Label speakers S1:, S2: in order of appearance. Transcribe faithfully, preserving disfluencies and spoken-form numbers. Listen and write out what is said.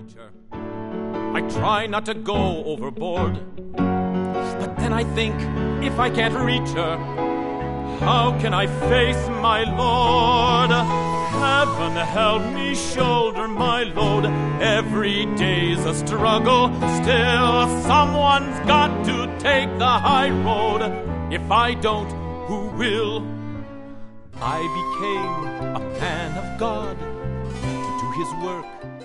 S1: preacher. I try not to go overboard, but then I think, if I can't reach her, how can I face my Lord? Heaven help me shoulder my load. Every day's a struggle. Still, someone's got to take the high road. If I don't, who will? I became a man of God to do his work